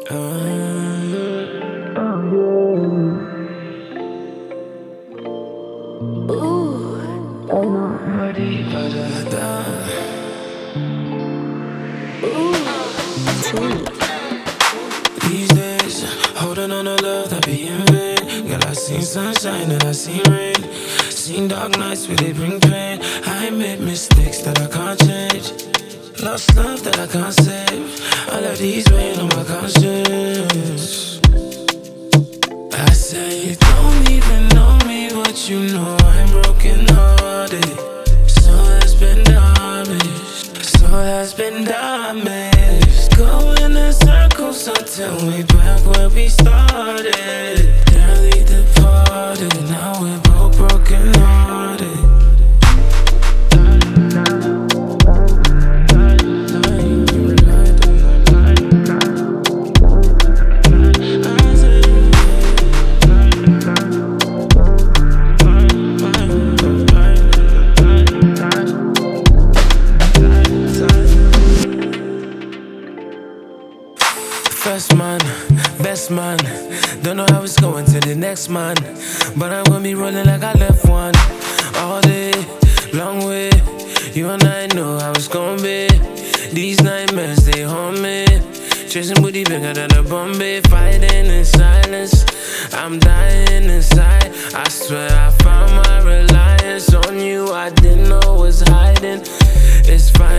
These days, holding on to love that be in vain. Girl, I seen sunshine and I seen rain. Seen dark nights where they bring pain. I made mistakes that I can't change. Lost love that I can't save. I let these rain on my conscience. I say you don't even know me, but you know I'm broken hearted. Soul has been damaged. Soul has been damaged. Going in circles until we back where we started. Barely departed. Now we're both broken hearted. First man, best man. Don't know how it's going to the next man, but I'm gonna be rolling like I left one. All day, long way. You and I know how it's gonna be. These nightmares, they haunt me. Chasing booty bigger than a Bombay. Fighting in silence, I'm dying inside. I swear I found my reliance on you. I didn't know was hiding. It's fine.